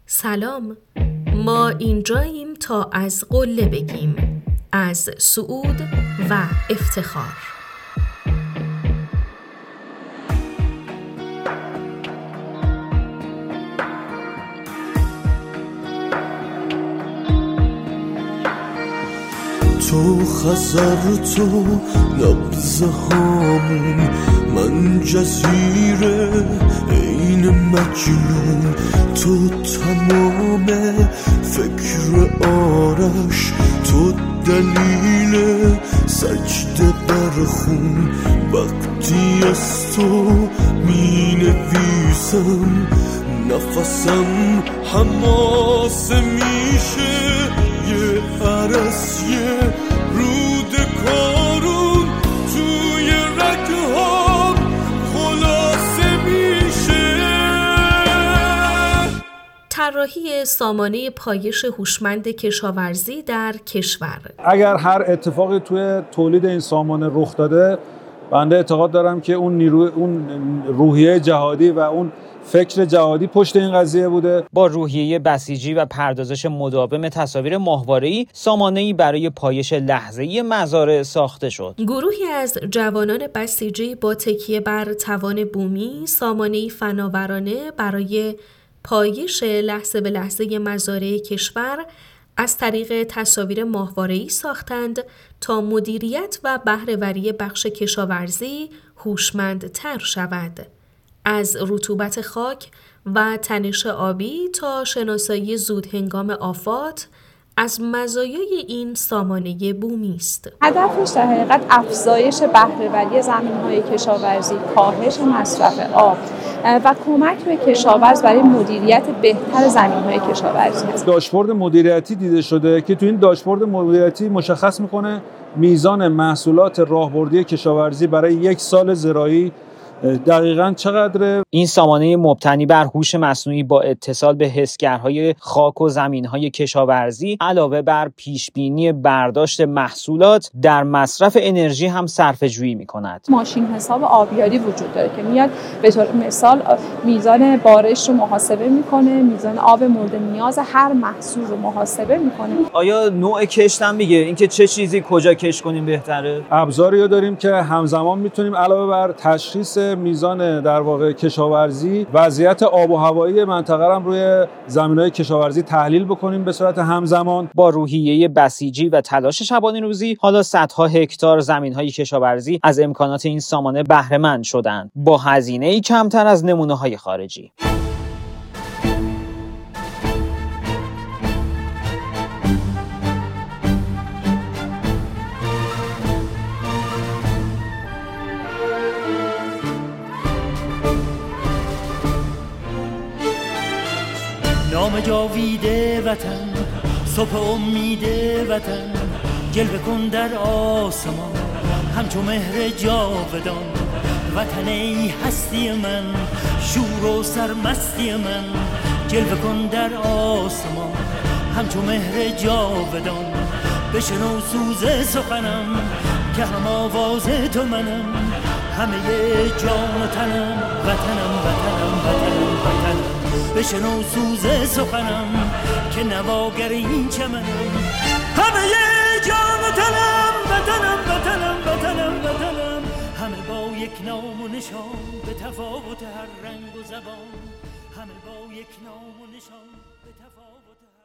سلام، ما اینجاییم تا از قله بگیم، از صعود و افتخار. تو خزر، تو نبض هامون، من جزیره این مجنون، تو تمام فکر آرش، تو دلیل سجده بر خون. وقتی از تو می نویسم نفسم حماسه میشه، یه عرص، یه رود کارون توی رگهام خلاصه میشه. طراحی سامانه پایش هوشمند کشاورزی در کشور. اگر هر اتفاقی توی تولید این سامانه رخ داده، بنده اعتقاد دارم که اون روحیه جهادی و اون فکر جهادی پشت این قضیه بوده. با روحیه بسیجی و پردازش مداوم تصاویر ماهواره‌ای، سامانه‌ای برای پایش لحظه‌ای مزارع ساخته شد. گروهی از جوانان بسیجی با تکیه بر توان بومی، سامانه‌ای فناورانه برای پایش لحظه به لحظه مزارع کشور از طریق تصاویر ماهواره‌ای ساختند تا مدیریت و بهره‌وری بخش کشاورزی هوشمندتر شود. از رطوبت خاک و تنش آبی تا شناسایی زود هنگام آفات، از مزایای این سامانه بومی است. هدفش در حقیقت افزایش بهره‌وری زمین‌های کشاورزی، کاهش مصرف آب و کمک به کشاورز برای مدیریت بهتر زمین‌های کشاورزی است. داشبورد مدیریتی دیده شده که تو این داشبورد مدیریتی مشخص میکنه میزان محصولات راهبردی کشاورزی برای یک سال زراعی دقیقاً چقدره. این سامانه مبتنی بر هوش مصنوعی با اتصال به حسگرهای خاک و زمینهای کشاورزی علاوه بر پیشبینی برداشت محصولات در مصرف انرژی هم صرفه‌جویی می‌کند. ماشین حساب آبیاری وجود داره که میاد به طور مثال میزان بارش رو محاسبه میکنه، میزان آب مورد نیاز هر محصول رو محاسبه میکنه. آیا نوع کشت هم میگه اینکه چه چیزی کجا کشت کنیم بهتره؟ ابزاری رو داریم که همزمان میتونیم علاوه بر تشخیص میزان در واقع کشاورزی، وضعیت آب و هوایی منطقه هم روی زمینهای کشاورزی تحلیل بکنیم به صورت همزمان. با روحیه بسیجی و تلاش شبانه روزی، حالا صدها هکتار زمینهای کشاورزی از امکانات این سامانه بهره مند شدند، با هزینه‌ای کمتر از نمونه‌های خارجی. نام جاویده وطن، صبح امید وطن، جلوه کن در آسمان همچو مهر جاودان. وطن ای هستی من، شور و سرمستی من، جلوه کن در آسمان همچو مهر جاودان. بشنو سوز سخنم که هم آواز تو منم، همه جان و تنم وطنم وطنم وطنم وطنم. بشنو سوز سخنم که نواگر این چمنم، همه جان و تنم وطنم وطنم وطنم وطنم. همه با یک نام و نشان به تفاوت هر رنگ و زبان، همه با یک نام و نشان به تفاوت